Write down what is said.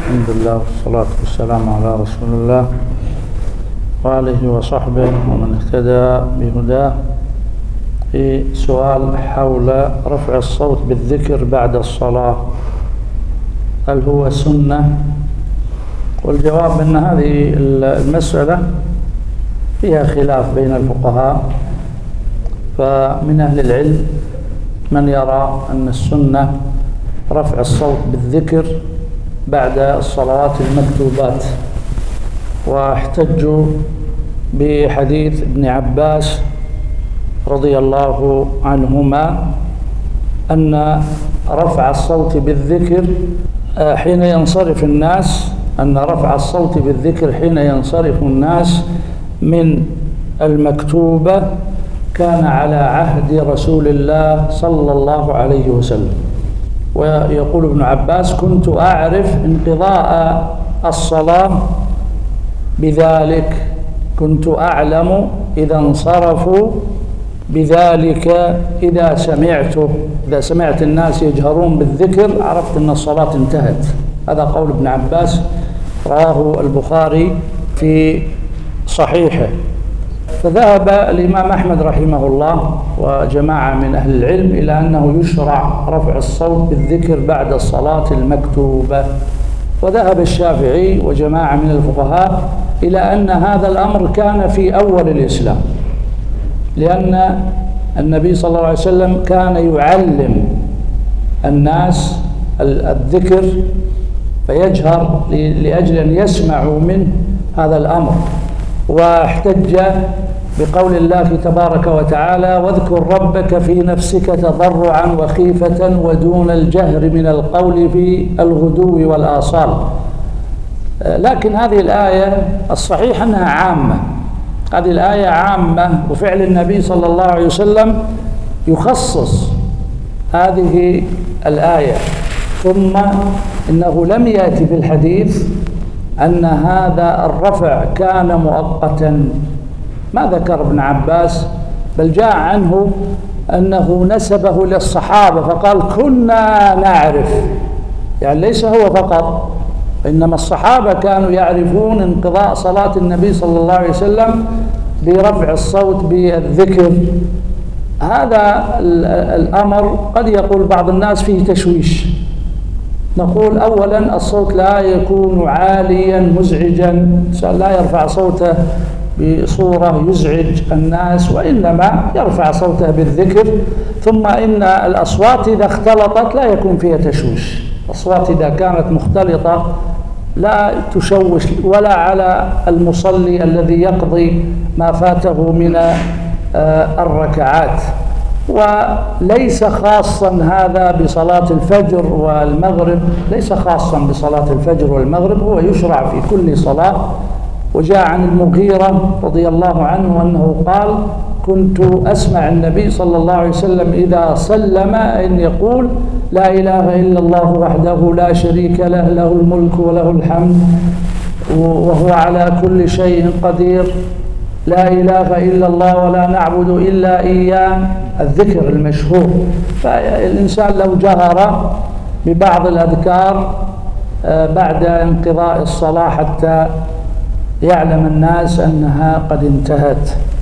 الحمد لله والصلاة والسلام على رسول الله وآله وصحبه ومن اهتدى بهداه. في سؤال حول رفع الصوت بالذكر بعد الصلاة، هل هو سنة؟ والجواب أن هذه المسألة فيها خلاف بين الفقهاء، فمن أهل العلم من يرى أن السنة رفع الصوت بالذكر بعد الصلوات المكتوبات، واحتجوا بحديث ابن عباس رضي الله عنهما أن رفع الصوت بالذكر حين ينصرف الناس، أن رفع الصوت بالذكر حين ينصرف الناس من المكتوبة كان على عهد رسول الله صلى الله عليه وسلم. ويقول ابن عباس: كنت أعرف انقضاء الصلاة بذلك، كنت أعلم إذا انصرفوا بذلك، إذا سمعت الناس يجهرون بالذكر عرفت أن الصلاة انتهت. هذا قول ابن عباس، رواه البخاري في صحيحه. فذهب الإمام أحمد رحمه الله وجماعة من أهل العلم إلى أنه يشرع رفع الصوت بالذكر بعد الصلاة المكتوبة، وذهب الشافعي وجماعة من الفقهاء إلى أن هذا الأمر كان في أول الإسلام، لأن النبي صلى الله عليه وسلم كان يعلم الناس الذكر فيجهر لأجل أن يسمعوا منه هذا الأمر. واحتج بقول الله تبارك وتعالى: واذكر ربك في نفسك تضرعا وخيفة ودون الجهر من القول في الغدو والآصال. لكن هذه الآية الصحيح أنها عامة، هذه الآية عامة، وفعل النبي صلى الله عليه وسلم يخصص هذه الآية. ثم إنه لم يأتي في الحديث أن هذا الرفع كان مؤقتا، ما ذكر ابن عباس، بل جاء عنه أنه نسبه للصحابة فقال: كنا نعرف، يعني ليس هو فقط، إنما الصحابة كانوا يعرفون انقضاء صلاة النبي صلى الله عليه وسلم برفع الصوت بالذكر. هذا الأمر قد يقول بعض الناس فيه تشويش. نقول: أولا الصوت لا يكون عاليا مزعجا، لا يرفع صوته بصورة يزعج الناس، وإنما يرفع صوته بالذكر. ثم إن الأصوات إذا اختلطت لا يكون فيها تشويش، الأصوات إذا كانت مختلطة لا تشوش ولا على المصلي الذي يقضي ما فاته من الركعات. وليس خاصا هذا بصلاة الفجر والمغرب، ليس خاصا بصلاة الفجر والمغرب، هو يشرع في كل صلاة. وجاء عن المغيرة رضي الله عنه أنه قال: كنت أسمع النبي صلى الله عليه وسلم إذا سلم أن يقول: لا إله إلا الله وحده لا شريك له، له الملك وله الحمد وهو على كل شيء قدير، لا إله إلا الله ولا نعبد إلا إياه، الذكر المشهور. فالإنسان لو جهر ببعض الأذكار بعد انقضاء الصلاة حتى يعلم الناس أنها قد انتهت.